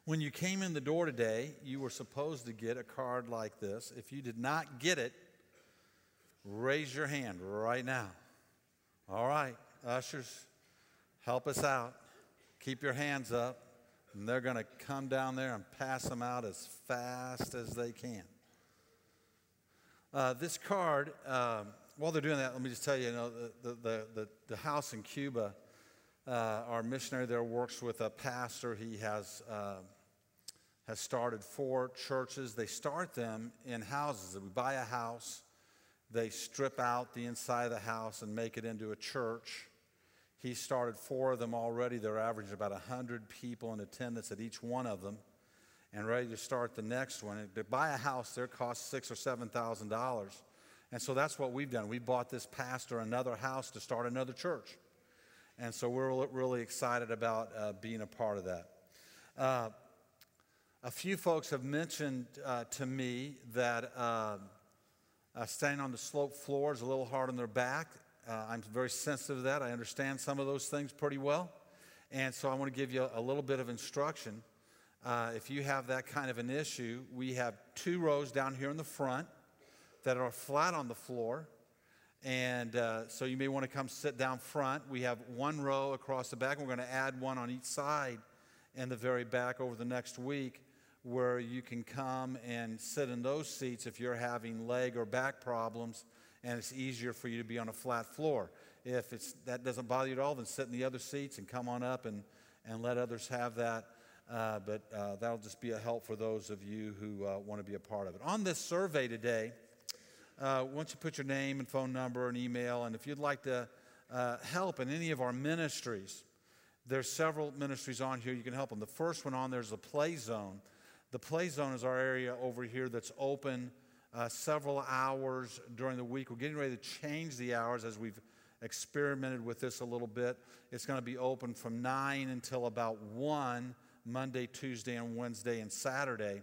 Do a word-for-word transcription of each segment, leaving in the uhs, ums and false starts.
When you came in the door today, you were supposed to get a card like this. If you did not get it, raise your hand right now. All right, ushers, help us out. Keep your hands up, and they're going to come down there and pass them out as fast as they can. Uh, this card, um, while they're doing that, let me just tell you, you know, the, the, the, the house in Cuba, uh, our missionary there works with a pastor. He has... Uh, has started four churches. They start them in houses. We buy a house, they strip out the inside of the house and make it into a church. He started four of them already. They're averaging about one hundred people in attendance at each one of them, and ready to start the next one. And to buy a house there costs six or seven thousand dollars, and so that's what we've done. We bought this pastor another house to start another church, and so we're really excited about uh, being a part of that. Uh, A few folks have mentioned uh, to me that uh, uh, standing on the slope floor is a little hard on their back. Uh, I'm very sensitive to that. I understand some of those things pretty well. And so I want to give you a, a little bit of instruction. Uh, if you have that kind of an issue, we have two rows down here in the front that are flat on the floor. And uh, so you may want to come sit down front. We have one row across the back. We're going to add one on each side in the very back over the next week, where you can come and sit in those seats if you're having leg or back problems and it's easier for you to be on a flat floor. If it's, that doesn't bother you at all, then sit in the other seats and come on up and, and let others have that. Uh, but uh, that'll just be a help for those of you who uh, want to be a part of it. On this survey today, uh, once you put your name and phone number and email, and if you'd like to uh, help in any of our ministries, there's several ministries on here you can help them. The first one on there is the Play Zone. The Play Zone is our area over here that's open uh, several hours during the week. We're getting ready to change the hours as we've experimented with this a little bit. It's going to be open from nine until about one, Monday, Tuesday, and Wednesday, and Saturday.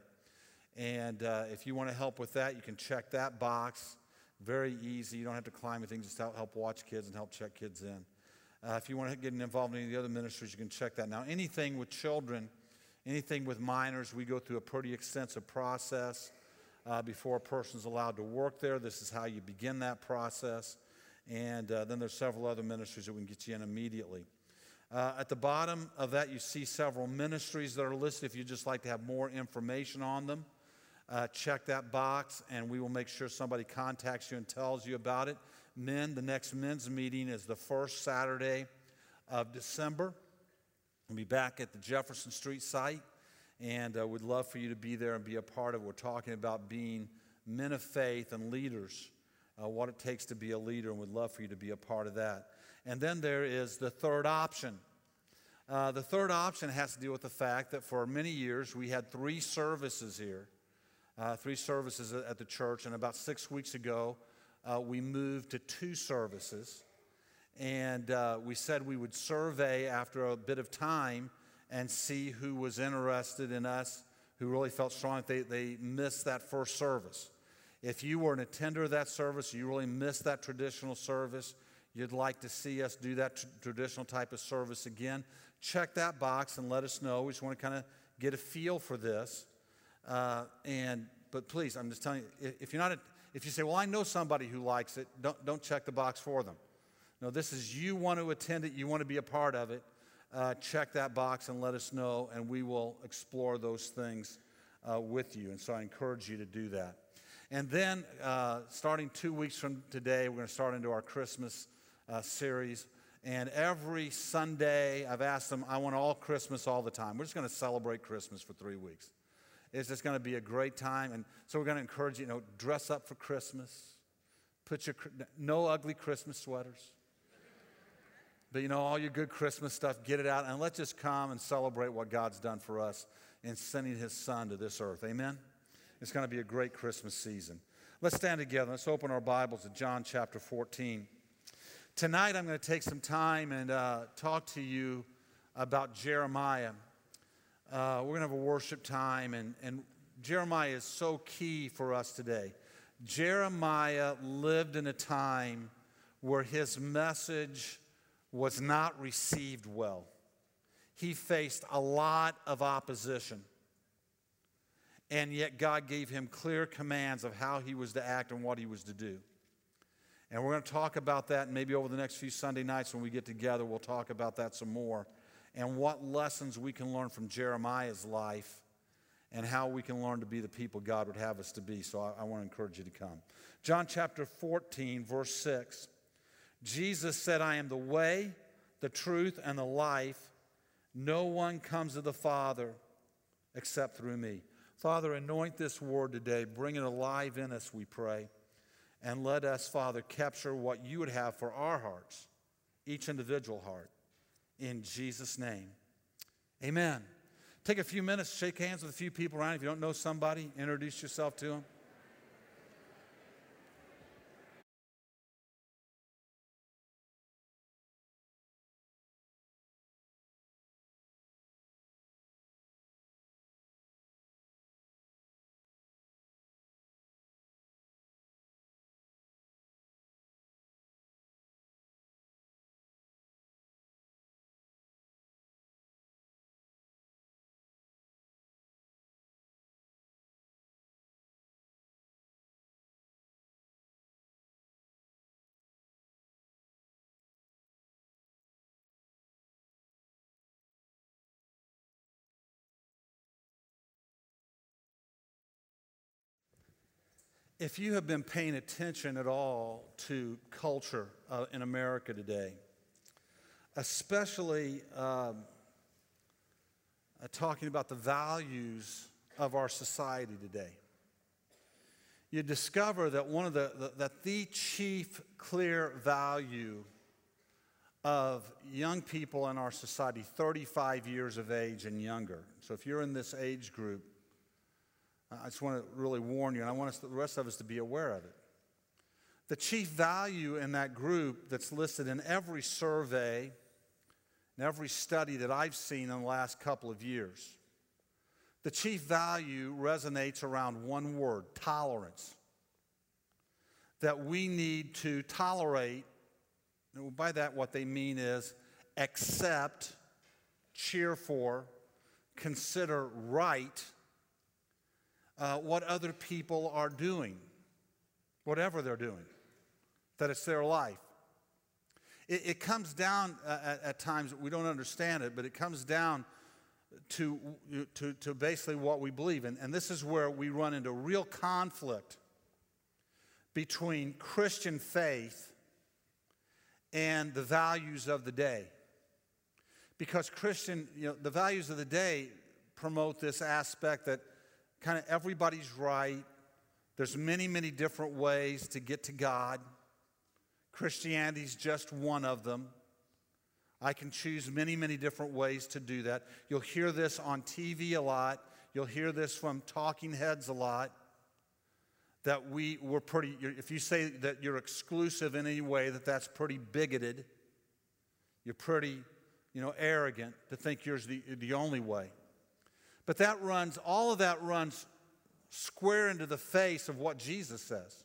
And uh, if you want to help with that, you can check that box. Very easy. You don't have to climb anything. Just help, help watch kids and help check kids in. Uh, if you want to get involved in any of the other ministries, you can check that. Now, anything with children, anything with minors, we go through a pretty extensive process uh, before a person's allowed to work there. This is how you begin that process. And uh, then there's several other ministries that we can get you in immediately. Uh, at the bottom of that, you see several ministries that are listed. If you'd just like to have more information on them, uh, check that box, and we will make sure somebody contacts you and tells you about it. Men, the next men's meeting is the first Saturday of December. We'll be back at the Jefferson Street site, and uh, we'd love for you to be there and be a part of it. We're talking about being men of faith and leaders, uh, what it takes to be a leader, and we'd love for you to be a part of that. And then there is the third option. Uh, the third option has to deal with the fact that for many years we had three services here, uh, three services at the church, and about six weeks ago uh, we moved to two services. And uh, we said we would survey after a bit of time and see who was interested in us, who really felt strong that they, they missed that first service. If you were an attender of that service, you really missed that traditional service, you'd like to see us do that tr- traditional type of service again, check that box and let us know. We just want to kind of get a feel for this. Uh, and but please, I'm just telling you, if you're not, a, if you say, well, I know somebody who likes it, don't don't check the box for them. No, this is you want to attend it, you want to be a part of it. Uh, check that box and let us know, and we will explore those things uh, with you. And so I encourage you to do that. And then, uh, starting two weeks from today, we're going to start into our Christmas uh, series. And every Sunday, I've asked them, I want all Christmas all the time. We're just going to celebrate Christmas for three weeks. It's just going to be a great time. And so we're going to encourage you, you know, dress up for Christmas. Put your, no ugly Christmas sweaters. But, you know, all your good Christmas stuff, get it out, and let's just come and celebrate what God's done for us in sending his son to this earth. Amen? It's going to be a great Christmas season. Let's stand together. Let's open our Bibles to John chapter fourteen. Tonight I'm going to take some time and uh, talk to you about Jeremiah. Uh, we're going to have a worship time, and, and Jeremiah is so key for us today. Jeremiah lived in a time where his message was not received well. He faced a lot of opposition. and yet God gave him clear commands of how he was to act and what he was to do. And we're going to talk about that, and maybe over the next few Sunday nights when we get together, we'll talk about that some more, and what lessons we can learn from Jeremiah's life and how we can learn to be the people God would have us to be. So I, I want to encourage you to come. John chapter fourteen, verse six. Jesus said, I am the way, the truth, and the life. No one comes to the Father except through me. Father, anoint this word today. Bring it alive in us, we pray. And let us, Father, capture what you would have for our hearts, each individual heart. In Jesus' name, amen. Take a few minutes, shake hands with a few people around. If you don't know somebody, introduce yourself to them. If you have been paying attention at all to culture uh, in America today, especially um, uh, talking about the values of our society today, you discover that one of the, the that the chief clear value of young people in our society, thirty-five years of age and younger. So if you're in this age group, I just want to really warn you, and I want us, the rest of us to be aware of it. The chief value in that group that's listed in every survey and every study that I've seen in the last couple of years, the chief value resonates around one word: tolerance. That we need to tolerate, and by that what they mean is accept, cheer for, consider right, Uh, what other people are doing, whatever they're doing, that it's their life. It, it comes down uh, at, at times, we don't understand it, but it comes down to, to, to basically what we believe. And, and this is where we run into real conflict between Christian faith and the values of the day. Because Christian, you know, the values of the day promote this aspect that kind of everybody's right. There's many, many different ways to get to God. Christianity's just one of them. I can choose many, many different ways to do that. You'll hear this on T V a lot. You'll hear this from talking heads a lot. That we, we're pretty, if you say that you're exclusive in any way, that that's pretty bigoted. You're pretty, you know, arrogant to think yours the, the only way. But that runs, all of that runs square into the face of what Jesus says.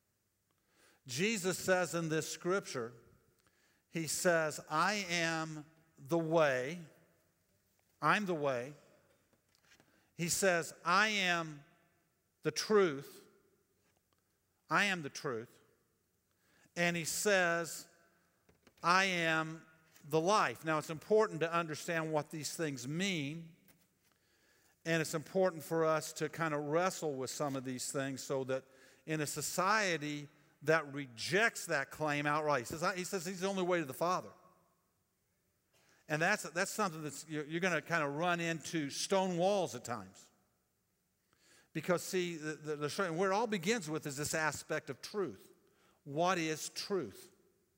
Jesus says in this scripture, he says, I am the way. I'm the way. He says, I am the truth. I am the truth. And he says, I am the life. Now, it's important to understand what these things mean. And it's important for us to kind of wrestle with some of these things so that in a society that rejects that claim outright, he says, he says he's the only way to the Father. And that's, that's something that's, you're, you're going to kind of run into stone walls at times. Because, see, the, the, the, where it all begins with is this aspect of truth. What is truth?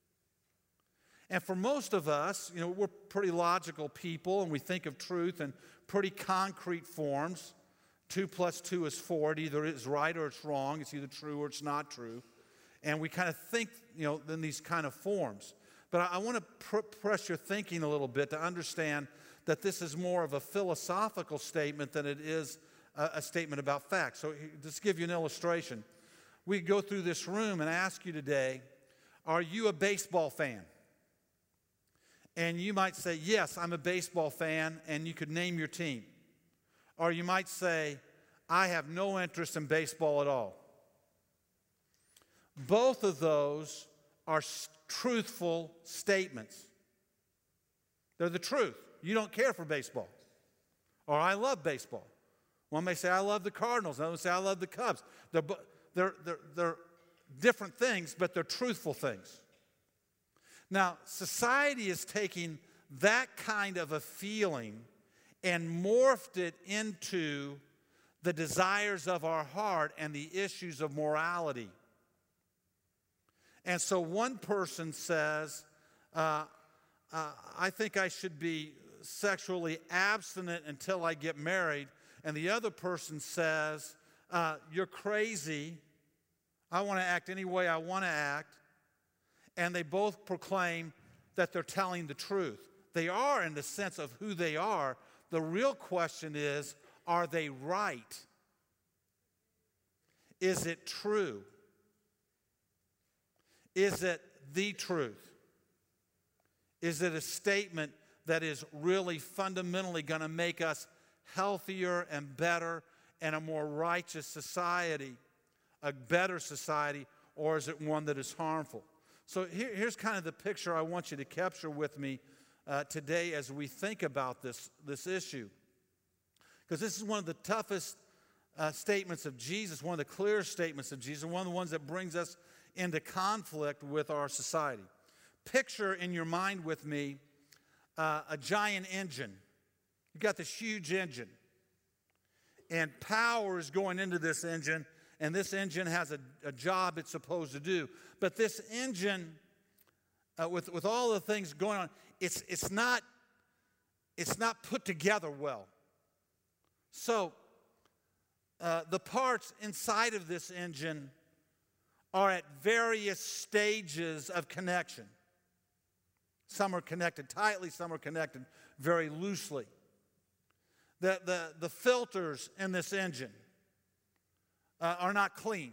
And for most of us, you know, we're pretty logical people, and we think of truth in pretty concrete forms. Two plus two is four. It either is right or it's wrong. It's either true or it's not true. And we kind of think, you know, in these kind of forms. But I, I want to pr- press your thinking a little bit to understand that this is more of a philosophical statement than it is a, a statement about facts. So just to give you an illustration. We go through this room and ask you today, are you a baseball fan? And you might say, yes, I'm a baseball fan, and you could name your team. Or you might say, I have no interest in baseball at all. Both of those are truthful statements. They're the truth. You don't care for baseball. Or I love baseball. One may say, I love the Cardinals. Another may say, I love the Cubs. They're, they're, they're, they're different things, but they're truthful things. Now, society is taking that kind of a feeling and morphed it into the desires of our heart and the issues of morality. And so one person says, uh, uh, I think I should be sexually abstinent until I get married. And the other person says, uh, you're crazy. I want to act any way I want to act. And they both proclaim that they're telling the truth. They are in the sense of who they are. The real question is, are they right? Is it true? Is it the truth? Is it a statement that is really fundamentally going to make us healthier and better and a more righteous society, a better society, or is it one that is harmful? So here, here's kind of the picture I want you to capture with me uh, today as we think about this, this issue. Because this is one of the toughest uh, statements of Jesus, one of the clearest statements of Jesus, one of the ones that brings us into conflict with our society. Picture in your mind with me uh, a giant engine. You've got this huge engine, and power is going into this engine, and this engine has a, a job it's supposed to do. But this engine, uh, with, with all the things going on, it's, it's, not, it's not put together well. So uh, the parts inside of this engine are at various stages of connection. Some are connected tightly, some are connected very loosely. The, the, the filters in this engine uh, are not clean.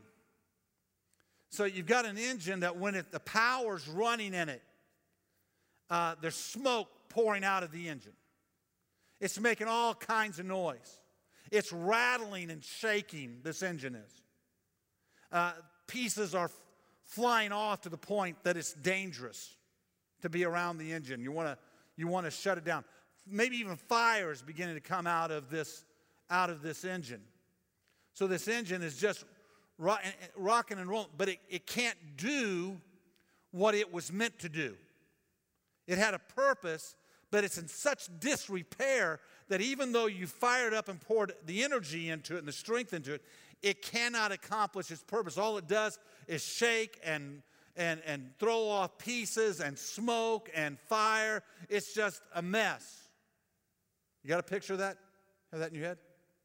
So you've got an engine that when it, the power's running in it, uh, there's smoke pouring out of the engine. It's making all kinds of noise. It's rattling and shaking, this engine is. Uh, pieces are f- flying off to the point that it's dangerous to be around the engine. You want to you want to shut it down. Maybe even fire is beginning to come out of this out of this engine. So this engine is just rock, rocking and rolling, but it, it can't do what it was meant to do. It had a purpose, but it's in such disrepair that even though you fired up and poured the energy into it and the strength into it, it cannot accomplish its purpose. All it does is shake and, and, and throw off pieces and smoke and fire. It's just a mess. You got a picture of that? Have that in your head?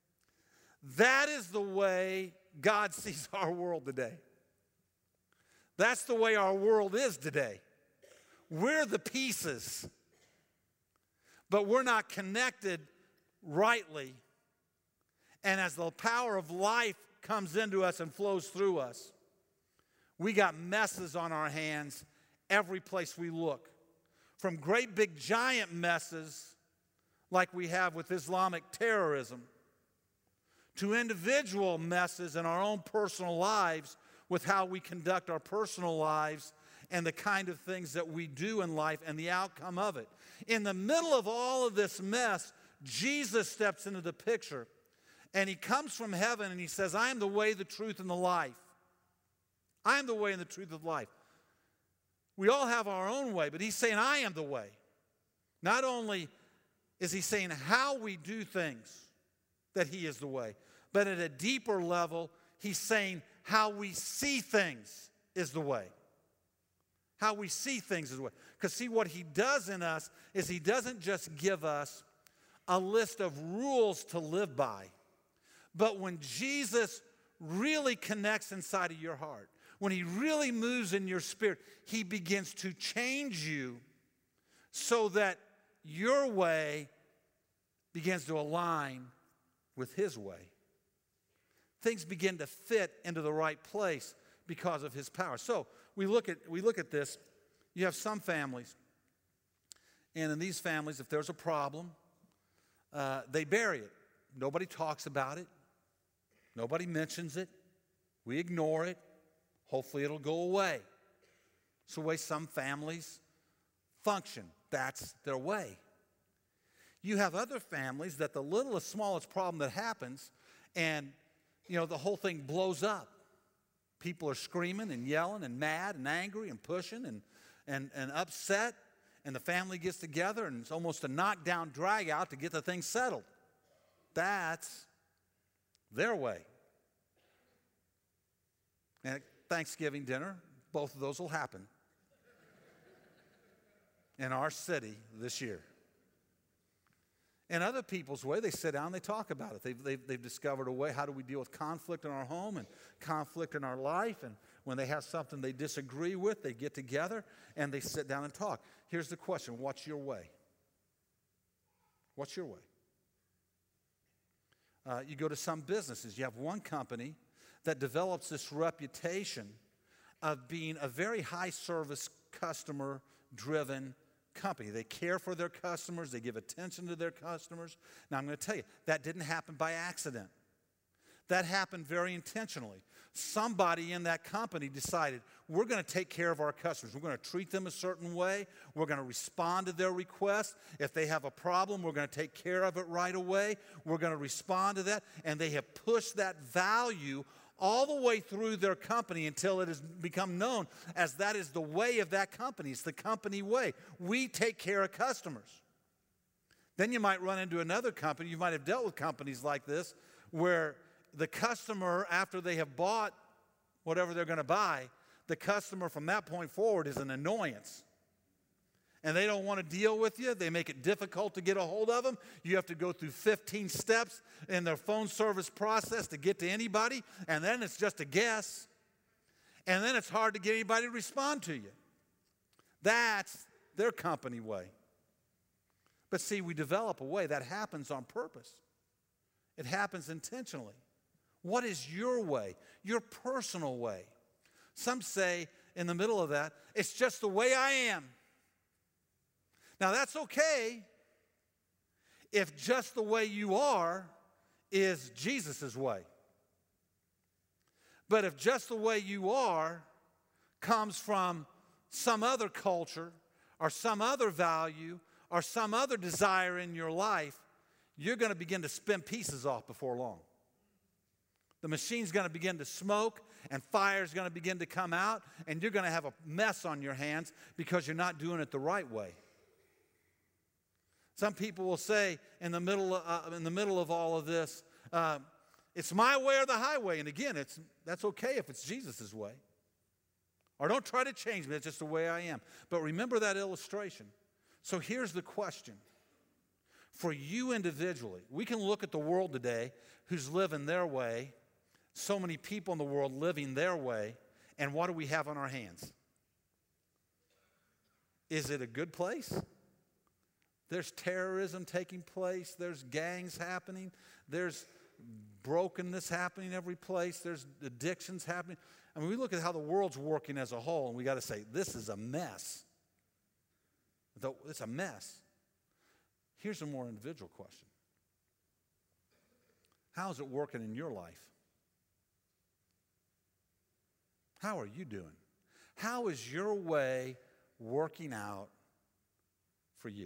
That is the way God sees our world today. That's the way our world is today. We're the pieces, but we're not connected rightly. And as the power of life comes into us and flows through us, we got messes on our hands every place we look. From great big giant messes like we have with Islamic terrorism, to individual messes in our own personal lives with how we conduct our personal lives and the kind of things that we do in life and the outcome of it. In the middle of all of this mess, Jesus steps into the picture, and he comes from heaven and he says, I am the way, the truth, and the life. I am the way and the truth of life. We all have our own way, but he's saying, I am the way. Not only is he saying how we do things, that he is the way, but at a deeper level, he's saying how we see things is the way. How we see things is the way. Because see, what he does in us is he doesn't just give us a list of rules to live by, but when Jesus really connects inside of your heart, when he really moves in your spirit, he begins to change you so that your way begins to align with his way. Things begin to fit into the right place because of his power. So we look at we look at this. You have some families, and in these families, if there's a problem, uh, they bury it. Nobody talks about it. Nobody mentions it. We ignore it. Hopefully it'll go away. It's the way some families function. That's their way. You have other families that the littlest, smallest problem that happens, and, you know, the whole thing blows up. People are screaming and yelling and mad and angry and pushing and, and, and upset, and the family gets together, and it's almost a knockdown, drag out to get the thing settled. That's their way. And at Thanksgiving dinner, both of those will happen in our city this year. And other people's way, they sit down and they talk about it. They've, they've, they've discovered a way, how do we deal with conflict in our home and conflict in our life? And when they have something they disagree with, they get together and they sit down and talk. Here's the question: what's your way? What's your way? Uh, you go to some businesses. You have one company that develops this reputation of being a very high-service, customer-driven company. They care for their customers. They give attention to their customers. Now, I'm going to tell you, that didn't happen by accident. That happened very intentionally. Somebody in that company decided, we're going to take care of our customers. We're going to treat them a certain way. We're going to respond to their requests. If they have a problem, we're going to take care of it right away. We're going to respond to that. And they have pushed that value all the way through their company until it has become known as that is the way of that company. It's the company way. We take care of customers. Then you might run into another company. You might have dealt with companies like this where the customer, after they have bought whatever they're going to buy, the customer from that point forward is an annoyance. And they don't want to deal with you. They make it difficult to get a hold of them. You have to go through fifteen steps in their phone service process to get to anybody. And then it's just a guess. And then it's hard to get anybody to respond to you. That's their company way. But see, we develop a way that happens on purpose. It happens intentionally. What is your way? Your personal way. Some say in the middle of that, it's just the way I am. Now, that's okay if just the way you are is Jesus' way. But if just the way you are comes from some other culture or some other value or some other desire in your life, you're going to begin to spin pieces off before long. The machine's going to begin to smoke and fire's going to begin to come out, and you're going to have a mess on your hands because you're not doing it the right way. Some people will say in the middle of, uh, in the middle of all of this, uh, it's my way or the highway. And again, it's, that's okay if it's Jesus' way. Or don't try to change me. It's just the way I am. But remember that illustration. So here's the question. For you individually, we can look at the world today who's living their way, so many people in the world living their way, and what do we have on our hands? Is it a good place? There's terrorism taking place. There's gangs happening. There's brokenness happening every place. There's addictions happening. I mean, we look at how the world's working as a whole, and we got to say, this is a mess. It's a mess. Here's a more individual question. How is it working in your life? How are you doing? How is your way working out for you?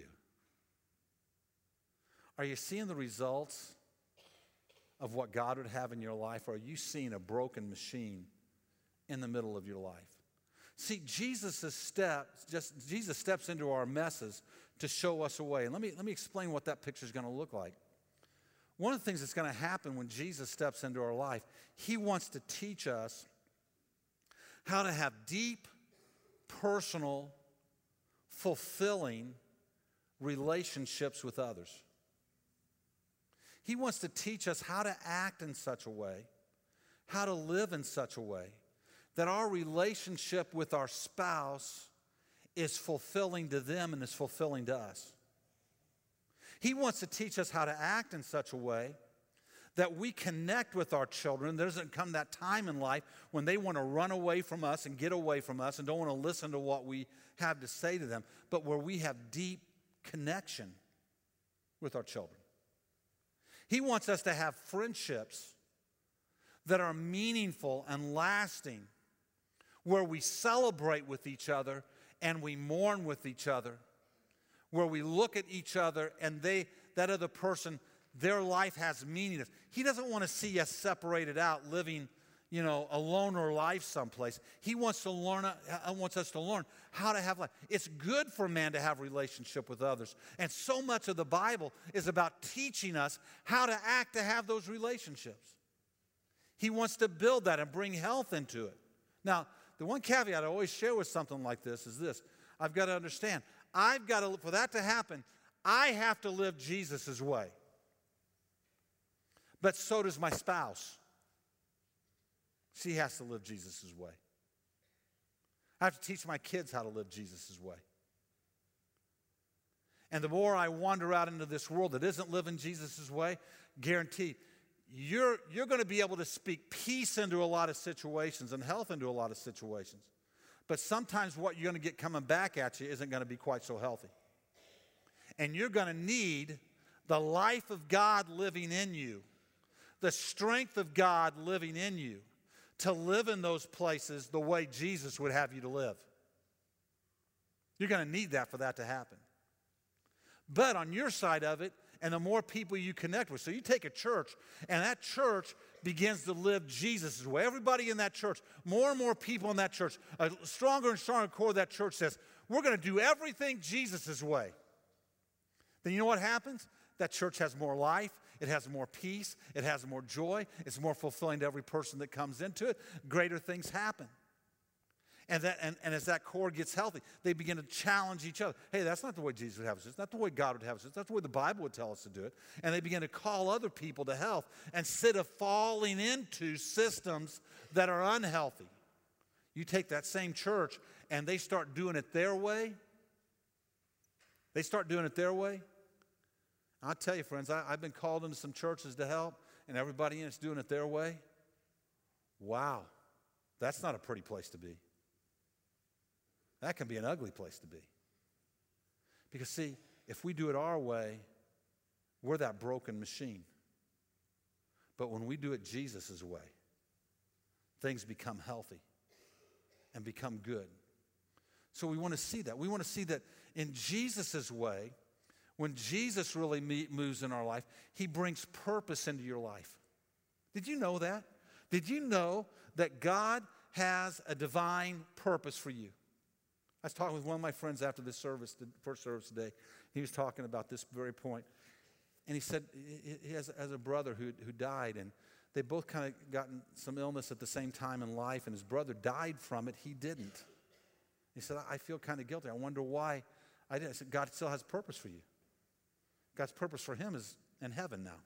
Are you seeing the results of what God would have in your life, or are you seeing a broken machine in the middle of your life? See, Jesus' steps, just Jesus steps into our messes to show us a way. And let me, let me explain what that picture is going to look like. One of the things that's going to happen when Jesus steps into our life, he wants to teach us how to have deep, personal, fulfilling relationships with others. He wants to teach us how to act in such a way, how to live in such a way, that our relationship with our spouse is fulfilling to them and is fulfilling to us. He wants to teach us how to act in such a way that we connect with our children. There doesn't come that time in life when they want to run away from us and get away from us and don't want to listen to what we have to say to them, but where we have deep connection with our children. He wants us to have friendships that are meaningful and lasting, where we celebrate with each other and we mourn with each other, where we look at each other and they, that other person, their life has meaning. He doesn't want to see us separated out, living, you know, a loner life someplace. He wants to learn, uh, wants us to learn how to have life. It's good for man to have relationship with others. And so much of the Bible is about teaching us how to act to have those relationships. He wants to build that and bring health into it. Now, the one caveat I always share with something like this is this. I've got to understand, I've got to, for that to happen, I have to live Jesus' way. But so does my spouse. She has to live Jesus' way. I have to teach my kids how to live Jesus' way. And the more I wander out into this world that isn't living Jesus' way, guaranteed, you're, you're going to be able to speak peace into a lot of situations and health into a lot of situations. But sometimes what you're going to get coming back at you isn't going to be quite so healthy. And you're going to need the life of God living in you, the strength of God living in you, to live in those places the way Jesus would have you to live. You're going to need that for that to happen. But on your side of it, and the more people you connect with, so you take a church, and that church begins to live Jesus' way. Everybody in that church, more and more people in that church, a stronger and stronger core of that church says, we're going to do everything Jesus' way. Then you know what happens? That church has more life. It has more peace. It has more joy. It's more fulfilling to every person that comes into it. Greater things happen. And, that, and, and as that core gets healthy, they begin to challenge each other. Hey, that's not the way Jesus would have us. It's not the way God would have us. It's not the way the Bible would tell us to do it. And they begin to call other people to health instead of falling into systems that are unhealthy. You take that same church and they start doing it their way. They start doing it their way. I'll tell you, friends, I, I've been called into some churches to help, and everybody in it's doing it their way. Wow, that's not a pretty place to be. That can be an ugly place to be. Because, see, if we do it our way, we're that broken machine. But when we do it Jesus' way, things become healthy and become good. So we want to see that. We want to see that in Jesus' way, when Jesus really meet, moves in our life, he brings purpose into your life. Did you know that? Did you know that God has a divine purpose for you? I was talking with one of my friends after this service, the first service today. He was talking about this very point. And he said he has, has a brother who, who died, and they both kind of gotten some illness at the same time in life, and his brother died from it. He didn't. He said, I feel kind of guilty. I wonder why I didn't. I said, God still has purpose for you. God's purpose for him is in heaven now.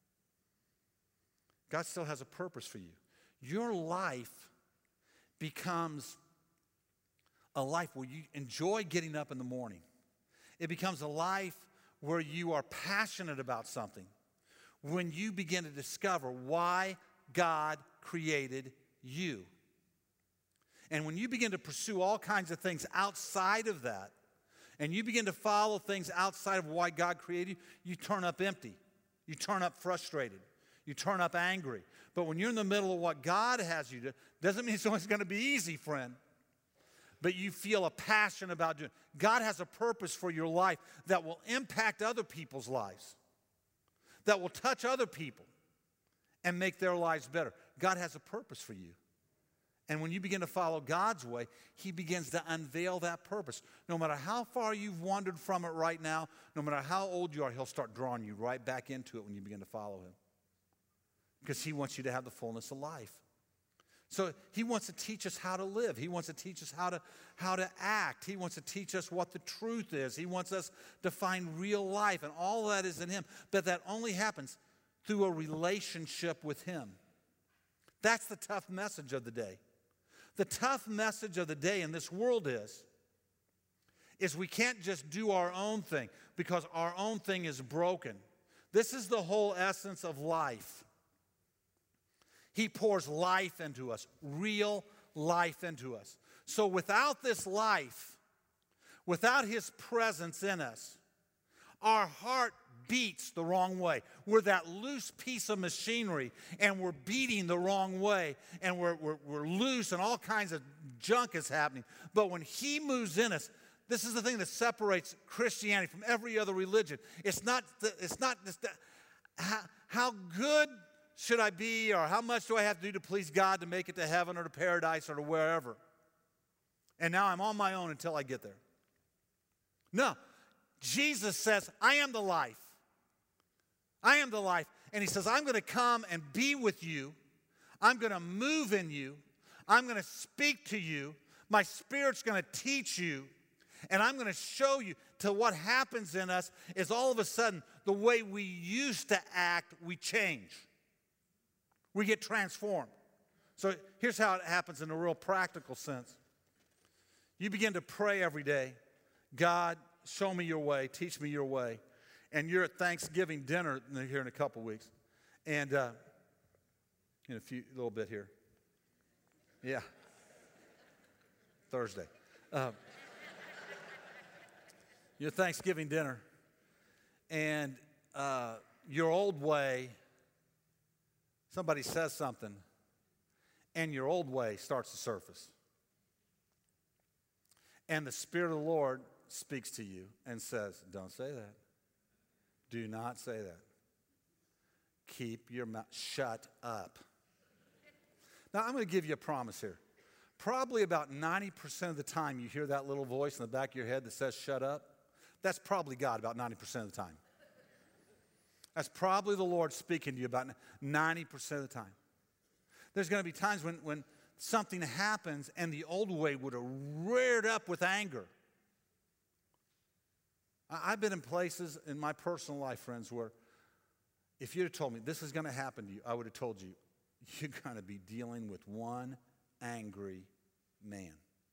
God still has a purpose for you. Your life becomes a life where you enjoy getting up in the morning. It becomes a life where you are passionate about something. When you begin to discover why God created you. And when you begin to pursue all kinds of things outside of that, and you begin to follow things outside of why God created you, you turn up empty. You turn up frustrated. You turn up angry. But when you're in the middle of what God has you to, doesn't mean it's always going to be easy, friend. But you feel a passion about doing it. God has a purpose for your life that will impact other people's lives, that will touch other people and make their lives better. God has a purpose for you. And when you begin to follow God's way, he begins to unveil that purpose. No matter how far you've wandered from it right now, no matter how old you are, he'll start drawing you right back into it when you begin to follow him. Because he wants you to have the fullness of life. So he wants to teach us how to live. He wants to teach us how to, how to act. He wants to teach us what the truth is. He wants us to find real life, and all that is in him. But that only happens through a relationship with him. That's the tough message of the day. The tough message of the day in this world is, is we can't just do our own thing because our own thing is broken. This is the whole essence of life. He pours life into us, real life into us. So without this life, without his presence in us, our heart beats the wrong way. We're that loose piece of machinery, and we're beating the wrong way, and we're, we're, we're loose, and all kinds of junk is happening. But when he moves in us, this is the thing that separates Christianity from every other religion. It's not, the, it's not this, the, how, how good should I be, or how much do I have to do to please God to make it to heaven or to paradise or to wherever. And now I'm on my own until I get there. No. Jesus says, I am the life. I am the life. And he says, I'm going to come and be with you. I'm going to move in you. I'm going to speak to you. My Spirit's going to teach you. And I'm going to show you till what happens in us is all of a sudden the way we used to act, we change. We get transformed. So here's how it happens in a real practical sense. You begin to pray every day. God, show me your way. Teach me your way. And you're at Thanksgiving dinner here in a couple weeks. And uh, in a few, a little bit here. Yeah. Thursday. Uh, you're at Thanksgiving dinner. And uh, your old way, somebody says something, and your old way starts to surface. And the Spirit of the Lord speaks to you and says, don't say that. Do not say that. Keep your mouth, shut up. Now, I'm going to give you a promise here. Probably about ninety percent of the time you hear that little voice in the back of your head that says, shut up, that's probably God about ninety percent of the time. That's probably the Lord speaking to you about ninety percent of the time. There's going to be times when, when something happens and the old way would have reared up with anger. I've been in places in my personal life, friends, where if you'd have told me this is going to happen to you, I would have told you, you're going to be dealing with one angry man.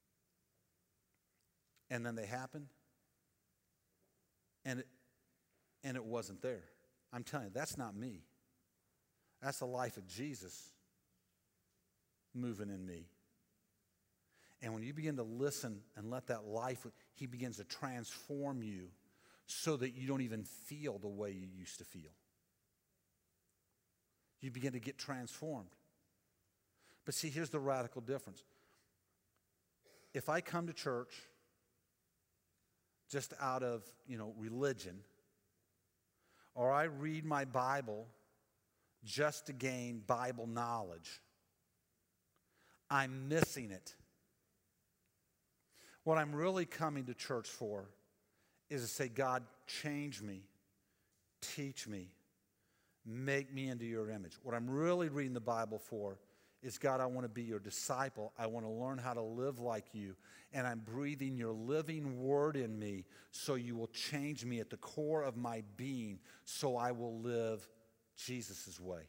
And then they happened, and it, and it wasn't there. I'm telling you, that's not me. That's the life of Jesus moving in me. And when you begin to listen and let that life, he begins to transform you so that you don't even feel the way you used to feel. You begin to get transformed. But see, here's the radical difference. If I come to church just out of, you know, religion, or I read my Bible just to gain Bible knowledge, I'm missing it. What I'm really coming to church for is to say, God, change me, teach me, make me into your image. What I'm really reading the Bible for is, God, I want to be your disciple. I want to learn how to live like you. And I'm breathing your living word in me so you will change me at the core of my being so I will live Jesus' way.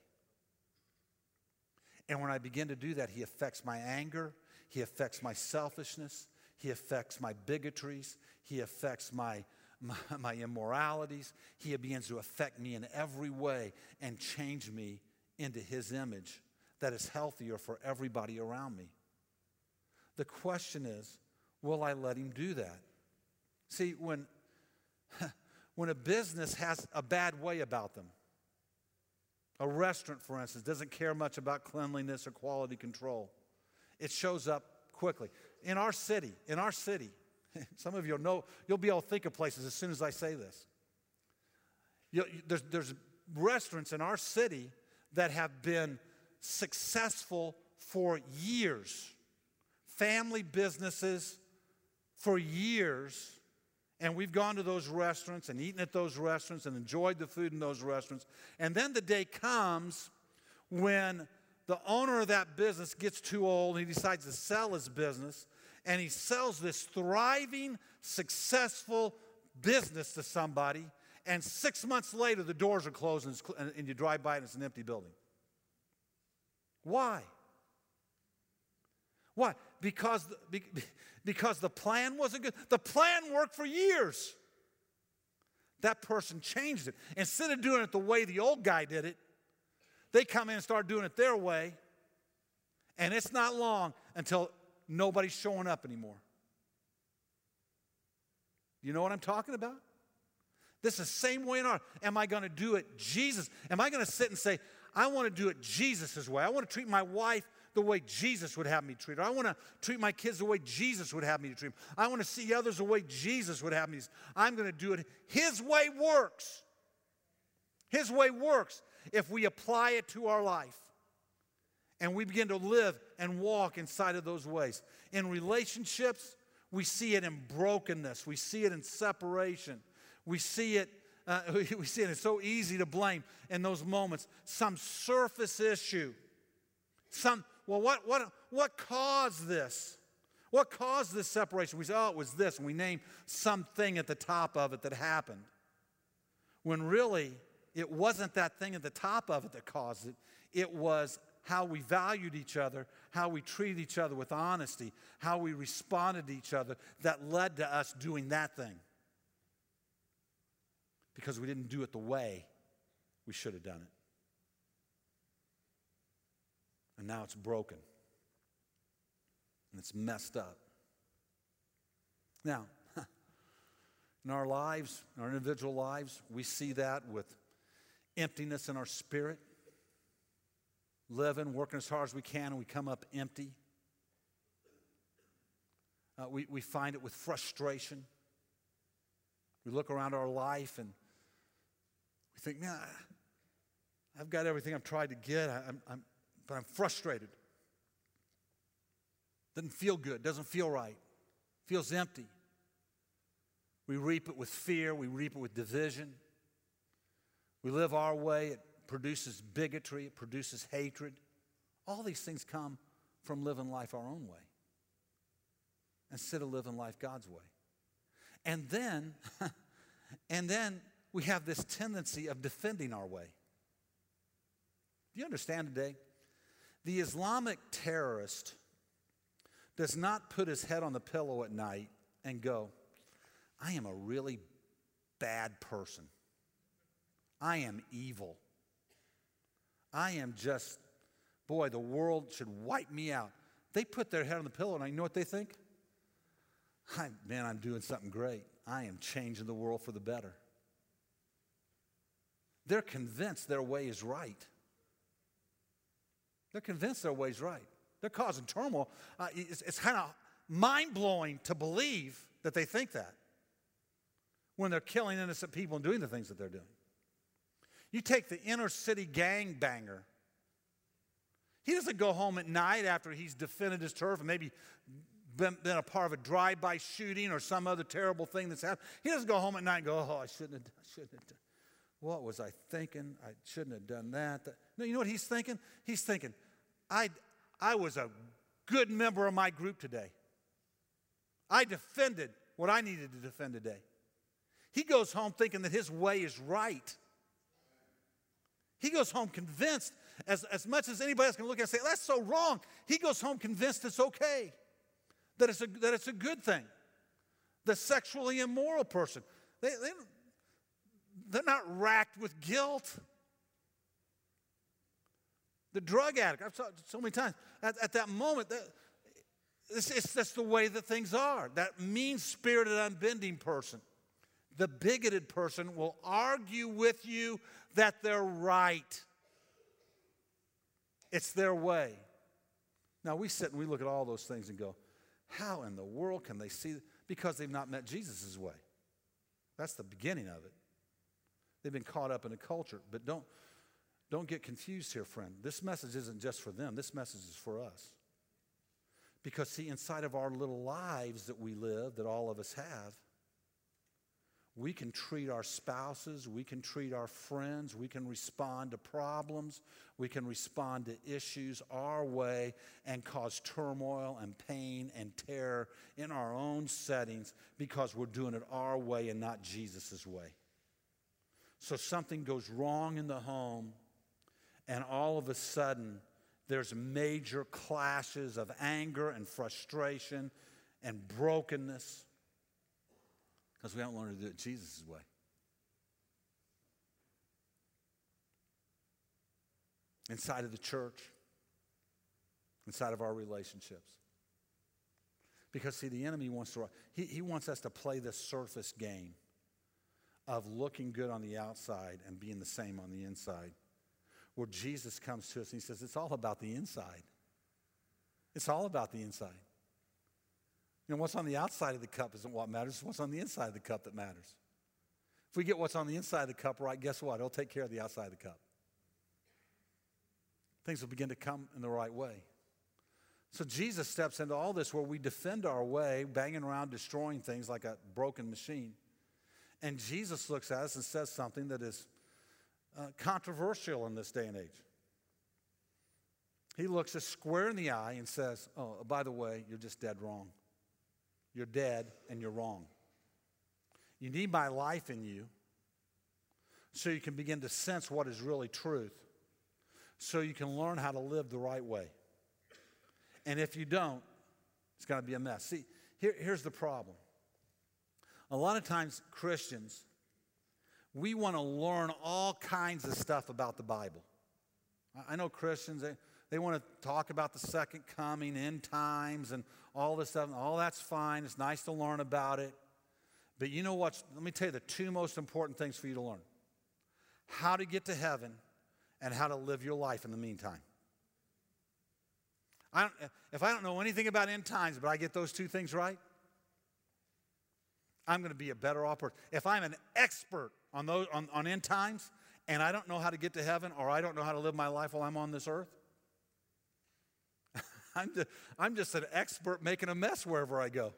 And when I begin to do that, he affects my anger. He affects my selfishness. He affects my bigotries. He affects my, my, my immoralities. He begins to affect me in every way and change me into his image that is healthier for everybody around me. The question is, will I let him do that? See, when, when a business has a bad way about them, a restaurant, for instance, doesn't care much about cleanliness or quality control, it shows up quickly. In our city, in our city, some of you know, you'll be able to think of places as soon as I say this. You, there's, there's restaurants in our city that have been successful for years. Family businesses for years. And we've gone to those restaurants and eaten at those restaurants and enjoyed the food in those restaurants. And then the day comes when the owner of that business gets too old and he decides to sell his business. And he sells this thriving, successful business to somebody. And six months later, the doors are closed and, cl- and you drive by and it's an empty building. Why? Why? Because the, because the plan wasn't good. The plan worked for years. That person changed it. Instead of doing it the way the old guy did it, they come in and start doing it their way. And it's not long until nobody's showing up anymore. You know what I'm talking about? This is the same way in our, am I going to do it Jesus? Am I going to sit and say, I want to do it Jesus' way. I want to treat my wife the way Jesus would have me treat her. I want to treat my kids the way Jesus would have me to treat them. I want to see others the way Jesus would have me. I'm going to do it. His way works. His way works if we apply it to our life. And we begin to live and walk inside of those ways. In relationships, we see it in brokenness. We see it in separation. We see it, uh, we see it, it's so easy to blame in those moments. Some surface issue. Some, well, what, what, what caused this? What caused this separation? We say, oh, it was this. And we name something at the top of it that happened. When really, it wasn't that thing at the top of it that caused it. It was how we valued each other, how we treated each other with honesty, how we responded to each other that led to us doing that thing. Because we didn't do it the way we should have done it. And now it's broken. And it's messed up. Now, in our lives, in our individual lives, we see that with emptiness in our spirit. Living, working as hard as we can, and we come up empty. Uh, we, we find it with frustration. We look around our life and we think, man, I've got everything I've tried to get, I, I'm, I'm, but I'm frustrated. Doesn't feel good, doesn't feel right, feels empty. We reap it with fear, we reap it with division. We live our way, it produces bigotry, it produces hatred. All these things come from living life our own way instead of living life God's way. And then, and then we have this tendency of defending our way. Do you understand today? The Islamic terrorist does not put his head on the pillow at night and go, I am a really bad person. I am evil. I am just, boy, the world should wipe me out. They put their head on the pillow and you know what they think? I, man, I'm doing something great. I am changing the world for the better. They're convinced their way is right. They're convinced their way is right. They're causing turmoil. Uh, it's it's kind of mind-blowing to believe that they think that when they're killing innocent people and doing the things that they're doing. You take the inner city gangbanger. He doesn't go home at night after he's defended his turf and maybe been, been a part of a drive-by shooting or some other terrible thing that's happened. He doesn't go home at night and go, oh, I shouldn't have, I shouldn't have done. What was I thinking? I shouldn't have done that. that. No, you know what he's thinking? He's thinking, I, I was a good member of my group today. I defended what I needed to defend today. He goes home thinking that his way is right. He goes home convinced, as, as much as anybody else can look at it and say, that's so wrong. He goes home convinced it's okay, that it's a, that it's a good thing. The sexually immoral person, they, they, they're not racked with guilt. The drug addict, I've saw it so many times, at, at that moment, that, it's, it's just the way that things are. That mean-spirited, unbending person. The bigoted person will argue with you that they're right. It's their way. Now, we sit and we look at all those things and go, how in the world can they see? Because they've not met Jesus' way. That's the beginning of it. They've been caught up in a culture. But don't, don't get confused here, friend. This message isn't just for them. This message is for us. Because, see, inside of our little lives that we live, that all of us have, we can treat our spouses, we can treat our friends, we can respond to problems, we can respond to issues our way and cause turmoil and pain and terror in our own settings because we're doing it our way and not Jesus' way. So something goes wrong in the home, and all of a sudden there's major clashes of anger and frustration and brokenness. Because we don't learn to do it Jesus' way. Inside of the church, inside of our relationships. Because, see, the enemy wants to, he, he wants us to play this surface game of looking good on the outside and being the same on the inside. Where Jesus comes to us and he says, it's all about the inside. It's all about the inside. You know, what's on the outside of the cup isn't what matters. It's what's on the inside of the cup that matters. If we get what's on the inside of the cup right, guess what? It'll take care of the outside of the cup. Things will begin to come in the right way. So Jesus steps into all this where we defend our way, banging around, destroying things like a broken machine. And Jesus looks at us and says something that is uh, controversial in this day and age. He looks us square in the eye and says, oh, by the way, you're just dead wrong. You're dead and you're wrong. You need my life in you so you can begin to sense what is really truth, so you can learn how to live the right way. And if you don't, it's going to be a mess. See, here, here's the problem. A lot of times, Christians, we want to learn all kinds of stuff about the Bible. I know Christians, they, they want to talk about the second coming, end times, and all this stuff. All that's fine. It's nice to learn about it. But you know what? Let me tell you the two most important things for you to learn. How to get to heaven and how to live your life in the meantime. I don't, if I don't know anything about end times, but I get those two things right, I'm going to be a better off person. If I'm an expert on, those, on, on end times and I don't know how to get to heaven or I don't know how to live my life while I'm on this earth, I'm just, I'm just an expert making a mess wherever I go.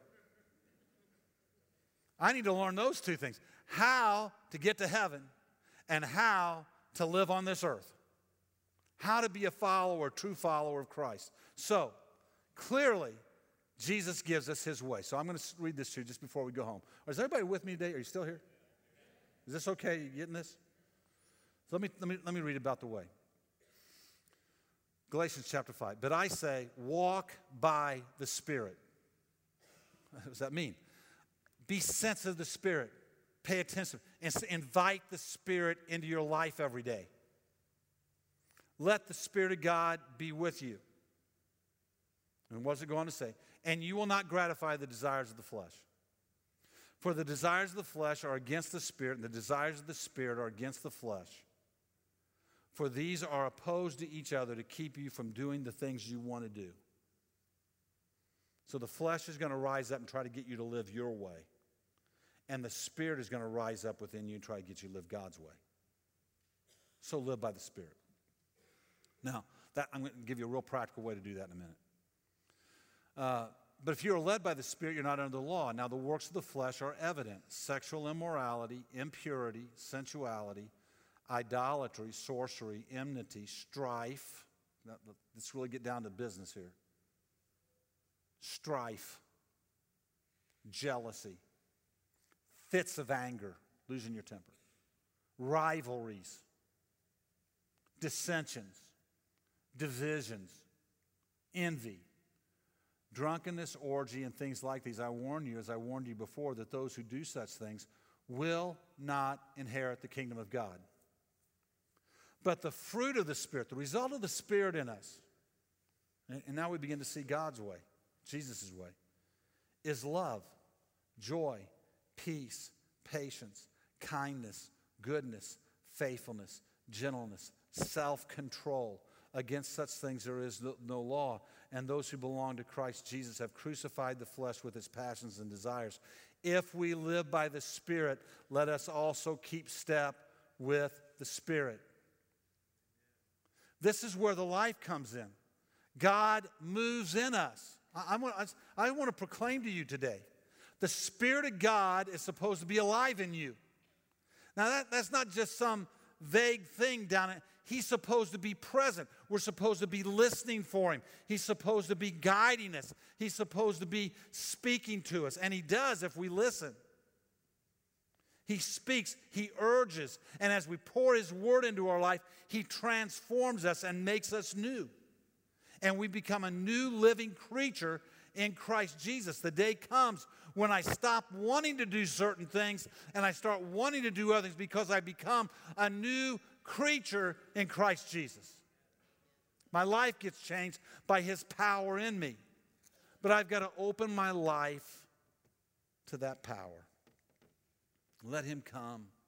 I need to learn those two things. How to get to heaven and how to live on this earth. How to be a follower, a true follower of Christ. So, clearly, Jesus gives us his way. So I'm going to read this to you just before we go home. Is everybody with me today? Are you still here? Is this okay? You getting this? So let me, let me, let me read about the way. Galatians chapter five. But I say, walk by the Spirit. What does that mean? Be sensitive to the Spirit. Pay attention. And invite the Spirit into your life every day. Let the Spirit of God be with you. And what's it going to say? And you will not gratify the desires of the flesh. For the desires of the flesh are against the Spirit, and the desires of the Spirit are against the flesh. For these are opposed to each other to keep you from doing the things you want to do. So the flesh is going to rise up and try to get you to live your way. And the Spirit is going to rise up within you and try to get you to live God's way. So live by the Spirit. Now, that, I'm going to give you a real practical way to do that in a minute. Uh, but if you're led by the Spirit, you're not under the law. Now, the works of the flesh are evident. Sexual immorality, impurity, sensuality, idolatry, sorcery, enmity, strife. Now, let's really get down to business here. Strife, jealousy, fits of anger, losing your temper, rivalries, dissensions, divisions, envy, drunkenness, orgy, and things like these. I warn you, as I warned you before, that those who do such things will not inherit the kingdom of God. But the fruit of the Spirit, the result of the Spirit in us, and, and now we begin to see God's way, Jesus' way, is love, joy, peace, patience, kindness, goodness, faithfulness, gentleness, self-control. Against such things there is no law. And those who belong to Christ Jesus have crucified the flesh with its passions and desires. If we live by the Spirit, let us also keep step with the Spirit. This is where the life comes in. God moves in us. I, I, want, I, I want to proclaim to you today, the Spirit of God is supposed to be alive in you. Now that, that's not just some vague thing down it. He's supposed to be present. We're supposed to be listening for him. He's supposed to be guiding us. He's supposed to be speaking to us. And he does if we listen. He speaks, he urges, and as we pour his word into our life, he transforms us and makes us new. And we become a new living creature in Christ Jesus. The day comes when I stop wanting to do certain things and I start wanting to do others because I become a new creature in Christ Jesus. My life gets changed by his power in me. But I've got to open my life to that power. Let him come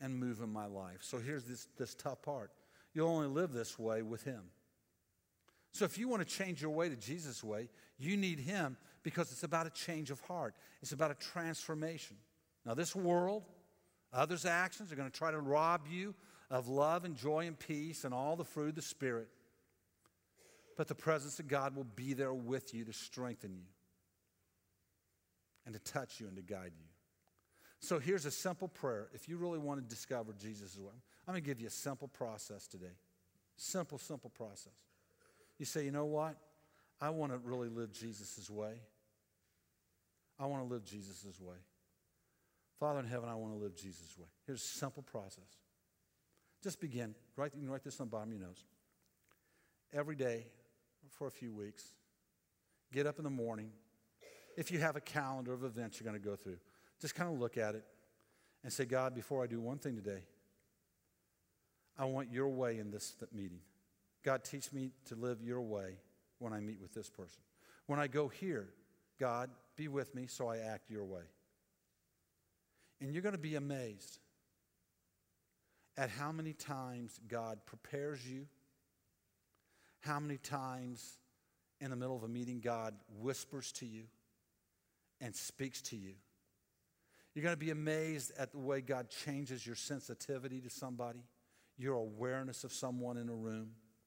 and move in my life. So here's this, this tough part. You'll only live this way with him. So if you want to change your way to Jesus' way, you need him because it's about a change of heart. It's about a transformation. Now this world, others' actions are going to try to rob you of love and joy and peace and all the fruit of the Spirit. But the presence of God will be there with you to strengthen you and to touch you and to guide you. So here's a simple prayer. If you really want to discover Jesus' way, I'm going to give you a simple process today. Simple, simple process. You say, you know what? I want to really live Jesus' way. I want to live Jesus' way. Father in heaven, I want to live Jesus' way. Here's a simple process. Just begin. Write, you can write this on the bottom of your nose. Every day for a few weeks, get up in the morning. If you have a calendar of events you're going to go through, just kind of look at it and say, God, before I do one thing today, I want your way in this meeting. God, teach me to live your way when I meet with this person. When I go here, God, be with me so I act your way. And you're going to be amazed at how many times God prepares you, how many times in the middle of a meeting God whispers to you and speaks to you. You're going to be amazed at the way God changes your sensitivity to somebody, your awareness of someone in a room,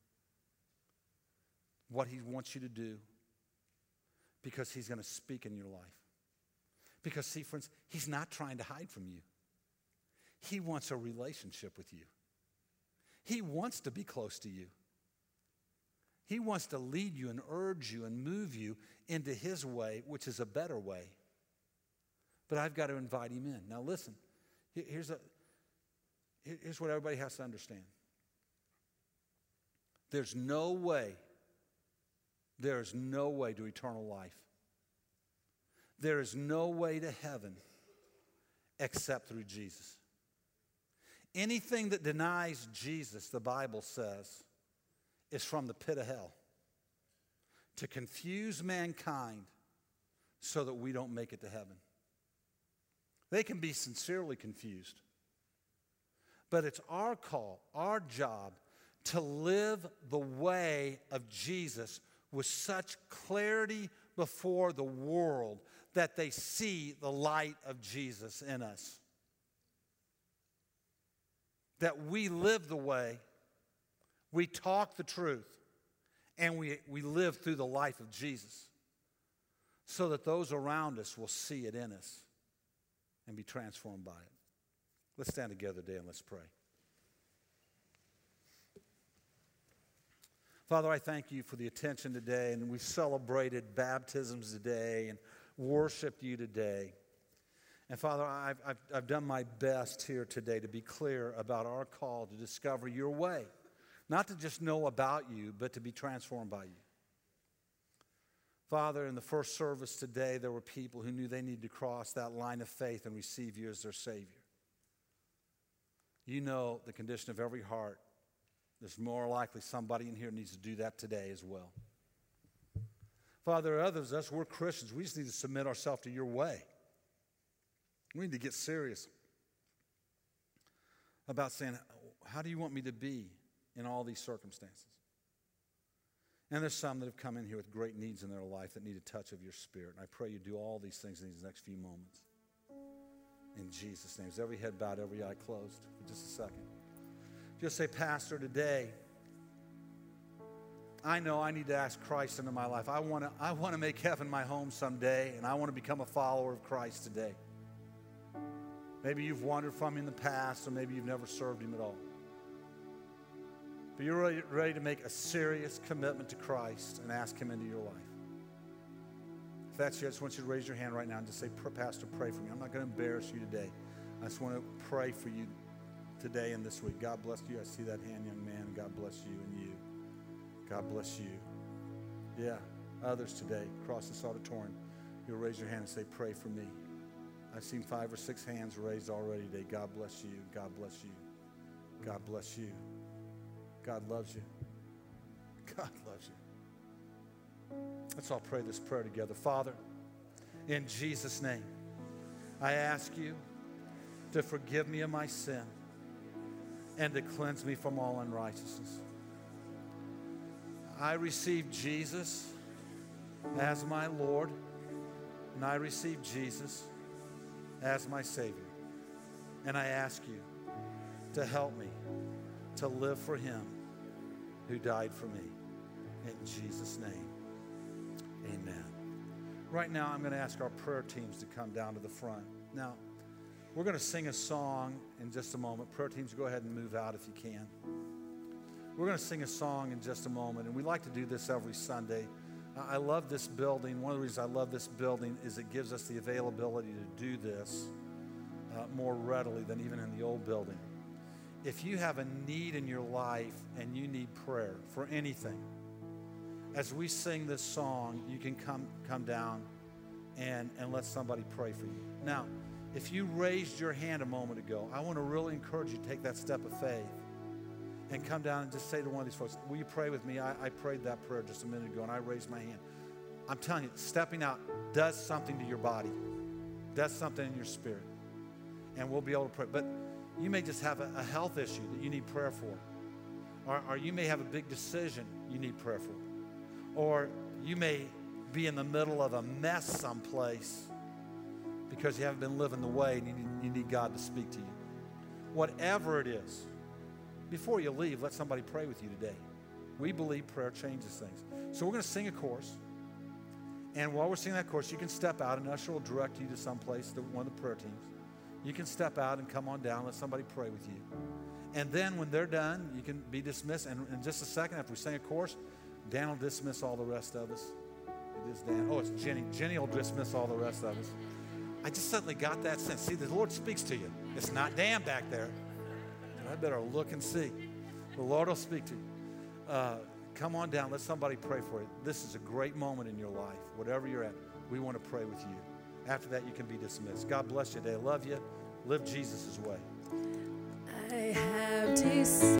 what he wants you to do, because he's going to speak in your life. Because, see, friends, he's not trying to hide from you. He wants a relationship with you. He wants to be close to you. He wants to lead you and urge you and move you into his way, which is a better way. But I've got to invite him in. Now listen, here's, a, here's what everybody has to understand. There's no way, there is no way to eternal life. There is no way to heaven except through Jesus. Anything that denies Jesus, the Bible says, is from the pit of hell to confuse mankind so that we don't make it to heaven. They can be sincerely confused. But it's our call, our job, to live the way of Jesus with such clarity before the world that they see the light of Jesus in us. That we live the way, we talk the truth, and we, we live through the life of Jesus so that those around us will see it in us and be transformed by it. Let's stand together today and let's pray. Father, I thank you for the attention today, and we celebrated baptisms today and worshiped you today. And Father, I've, I've, I've done my best here today to be clear about our call to discover your way. Not to just know about you, but to be transformed by you. Father, in the first service today, there were people who knew they needed to cross that line of faith and receive you as their Savior. You know the condition of every heart. There's more likely somebody in here needs to do that today as well. Father, there are others of us, we're Christians. We just need to submit ourselves to your way. We need to get serious about saying, how do you want me to be in all these circumstances? And there's some that have come in here with great needs in their life that need a touch of your Spirit. And I pray you do all these things in these next few moments. In Jesus' name. Is every head bowed, every eye closed for just a second? Just say, Pastor, today, I know I need to ask Christ into my life. I want to I want to make heaven my home someday, and I want to become a follower of Christ today. Maybe you've wandered from him in the past, or maybe you've never served him at all. But you're ready, ready to make a serious commitment to Christ and ask him into your life. If that's you, I just want you to raise your hand right now and just say, Pastor, pray for me. I'm not going to embarrass you today. I just want to pray for you today and this week. God bless you. I see that hand, young man. God bless you and you. God bless you. Yeah, others today across this auditorium, you'll raise your hand and say, pray for me. I've seen five or six hands raised already today. God bless you. God bless you. God bless you. God loves you. God loves you. Let's all pray this prayer together. Father, in Jesus' name, I ask you to forgive me of my sin. and to cleanse me from all unrighteousness. I receive Jesus as my Lord, and I receive Jesus as my Savior. And I ask you to help me to live for Him who died for me. In Jesus' name, amen. Right now, I'm going to ask our prayer teams to come down to the front. Now, we're going to sing a song in just a moment. Prayer teams, go ahead and move out if you can. We're going to sing a song in just a moment, and we like to do this every Sunday. I love this building. One of the reasons I love this building is it gives us the availability to do this uh, more readily than even in the old building. If you have a need in your life and you need prayer for anything, as we sing this song, you can come, come down and, and let somebody pray for you. Now, if you raised your hand a moment ago, I want to really encourage you to take that step of faith and come down and just say to one of these folks, will you pray with me? I, I prayed that prayer just a minute ago, and I raised my hand. I'm telling you, stepping out does something to your body, does something in your spirit, and we'll be able to pray. But you may just have a, a health issue that you need prayer for, or, or you may have a big decision you need prayer for, or you may be in the middle of a mess someplace because you haven't been living the way and you need, you need God to speak to you. Whatever it is, before you leave, let somebody pray with you today. We believe prayer changes things. So we're going to sing a chorus. And while we're singing that chorus, you can step out, and usher will direct you to someplace, to one of the prayer teams. You can step out and come on down, let somebody pray with you. And then when they're done, you can be dismissed. And in just a second, after we sing a chorus, Dan will dismiss all the rest of us. It is Dan. Oh, it's Jenny. Jenny will dismiss all the rest of us. I just suddenly got that sense. See, the Lord speaks to you. It's not Dan back there. I better look and see. The Lord will speak to you. Uh, come on down. Let somebody pray for you. This is a great moment in your life. Whatever you're at, we want to pray with you. After that, you can be dismissed. God bless you today. I love you. Live Jesus' way. I have decided.